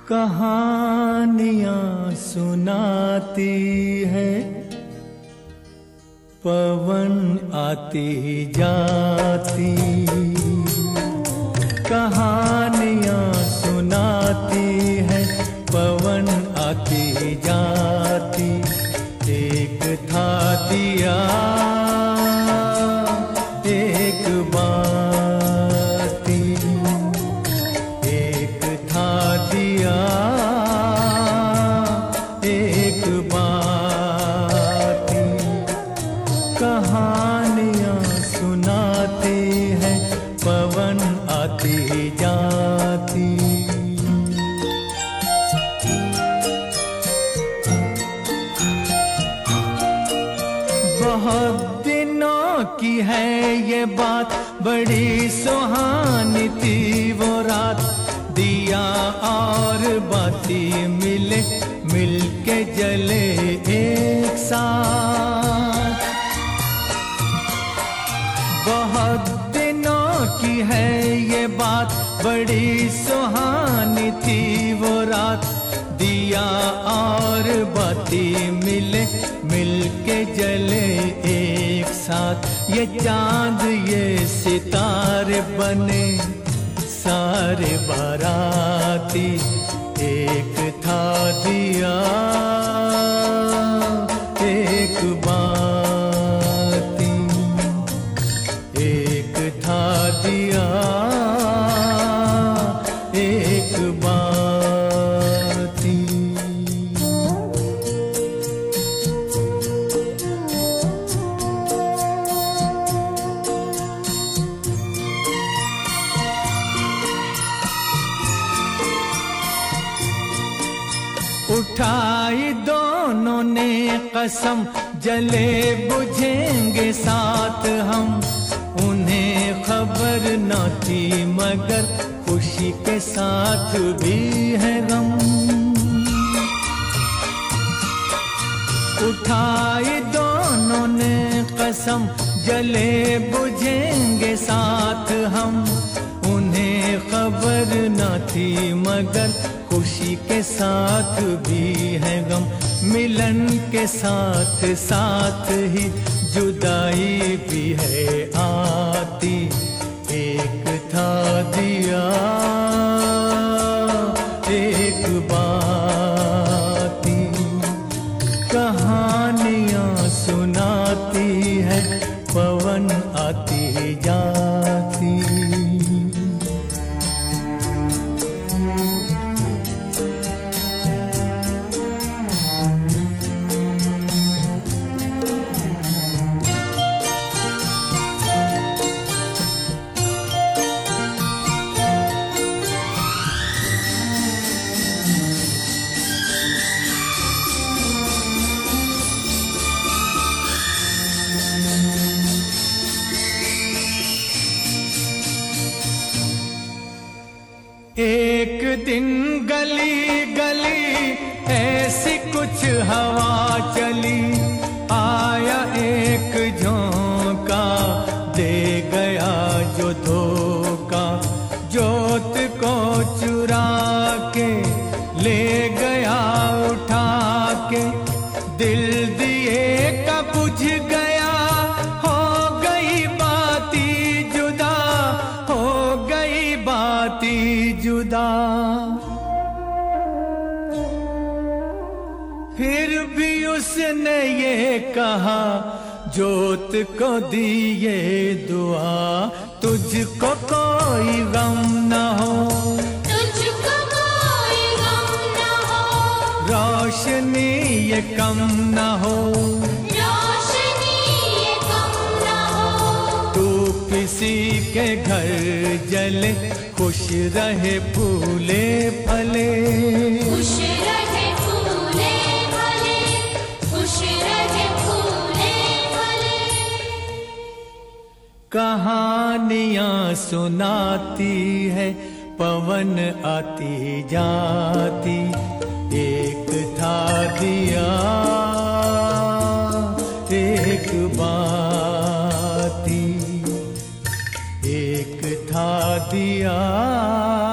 कहानियां सुनाती है, पवन आती जाती। कहानियां सुनाती है, पवन आती जाती। एक था दिया एक बाती, एक था दिया एक बाती। कहानियां सुनाते हैं, पवन आती जाती। बहुत दिनों की है ये बात, बड़ी सुहानी थी वो रात। दिया और बाती मिले, मिलके जले एक साथ। बहुत दिनों की है ये बात, बड़ी सुहानी थी वो रात। दिया और बाती मिले, मिलके जले एक साथ। ये चांद ये सितारे बने सारे बाराती। एक था दिया एक बाती, एक था दिया एक बाती। उठाई दोनों ने कसम, जले बुझेंगे साथ हम। उन्हें खबर न थी मगर खुशी के साथ भी है गम। उठाई दोनों ने कसम, जले बुझेंगे साथ हम। उन्हें खबर न थी मगर खुशी के साथ भी है गम। मिलन के साथ साथ ही जुदाई भी है आती। एक था दिया एक बाती। कहानियां सुनाती है, पवन आती जाती। एक दिन गली गली ऐसी कुछ हवा चली। आया एक झोंका, दे गया जो धोखा। जोत को चुरा के ले गया उठा के। दिल दिए का बुझ गया, हो गई बाती जुदा, हो गई बाती जुदा। फिर भी उसने ये कहा, जोत को दिए दुआ। तुझको कोई गम न हो, तुझको कोई गम न हो। रोशनी ये कम न हो, रोशनी ये कम न हो। तू किसी के घर जले, खुश रहे फूले फले। खुश रहे फूले फले, खुश रहे फूले फले। कहानियां सुनाती है, पवन आती जाती। एक था दिया एक बाती, एक था दिया